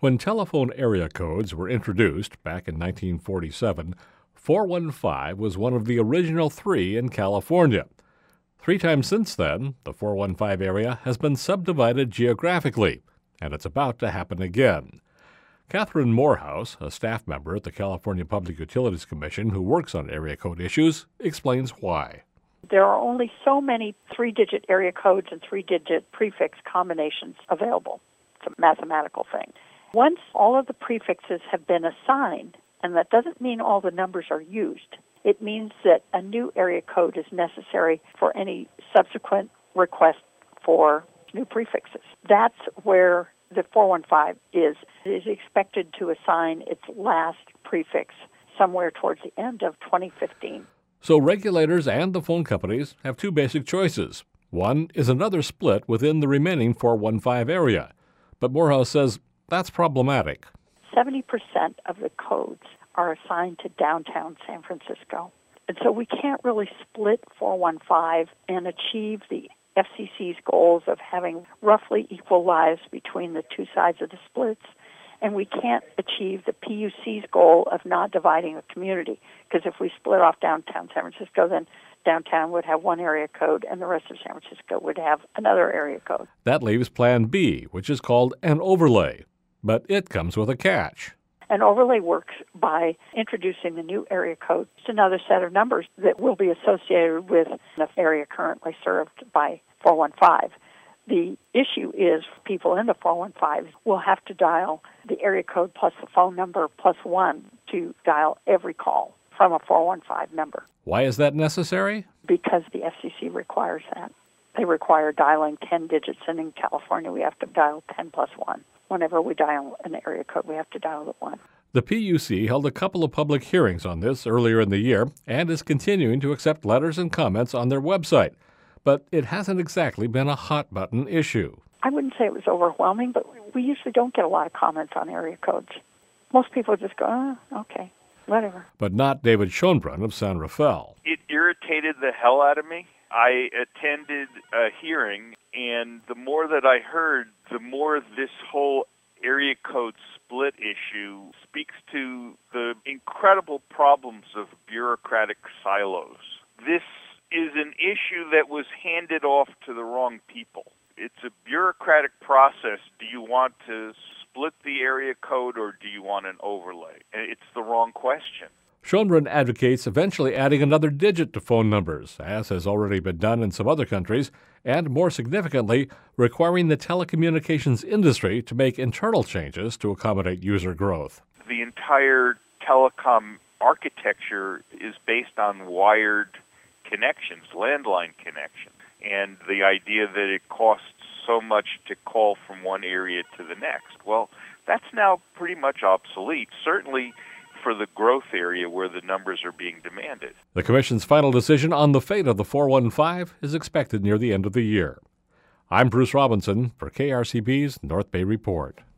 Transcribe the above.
When telephone area codes were introduced back in 1947, 415 was one of the original three in California. 3 times since then, the 415 area has been subdivided geographically, and it's about to happen again. Catherine Morehouse, a staff member at the California Public Utilities Commission who works on area code issues, explains why. There are only so many 3-digit area codes and 3-digit prefix combinations available. It's a mathematical thing. Once all of the prefixes have been assigned, and that doesn't mean all the numbers are used, it means that a new area code is necessary for any subsequent request for new prefixes. That's where the 415 is. It is expected to assign its last prefix somewhere towards the end of 2015. So regulators and the phone companies have 2 basic choices. One is another split within the remaining 415 area. But Morehouse says that's problematic. 70% of the codes are assigned to downtown San Francisco. And so we can't really split 415 and achieve the FCC's goals of having roughly equal lives between the 2 sides of the splits. And we can't achieve the PUC's goal of not dividing the community. Because if we split off downtown San Francisco, then downtown would have one area code and the rest of San Francisco would have another area code. That leaves Plan B, which is called an overlay. But it comes with a catch. An overlay works by introducing the new area code. It's another set of numbers that will be associated with the area currently served by 415. The issue is people in the 415 will have to dial the area code plus the phone number plus 1 to dial every call from a 415 number. Why is that necessary? Because the FCC requires that. They require dialing 10 digits, and in California we have to dial 10 plus 1. Whenever we dial an area code, we have to dial the 1. The PUC held a couple of public hearings on this earlier in the year and is continuing to accept letters and comments on their website. But it hasn't exactly been a hot-button issue. I wouldn't say it was overwhelming, but we usually don't get a lot of comments on area codes. Most people just go, oh, okay, whatever. But not David Schoenbrunn of San Rafael. It irritated the hell out of me. I attended a hearing, and the more that I heard, the more this whole area code split issue speaks to the incredible problems of bureaucratic silos. This is an issue that was handed off to the wrong people. It's a bureaucratic process. Do you want to split the area code or do you want an overlay? It's the wrong question. Schoenbrunn advocates eventually adding another digit to phone numbers, as has already been done in some other countries, and more significantly, requiring the telecommunications industry to make internal changes to accommodate user growth. The entire telecom architecture is based on wired connections, landline connections, and the idea that it costs so much to call from one area to the next. Well, that's now pretty much obsolete, certainly for the growth area where the numbers are being demanded. The Commission's final decision on the fate of the 415 is expected near the end of the year. I'm Bruce Robinson for KRCB's North Bay Report.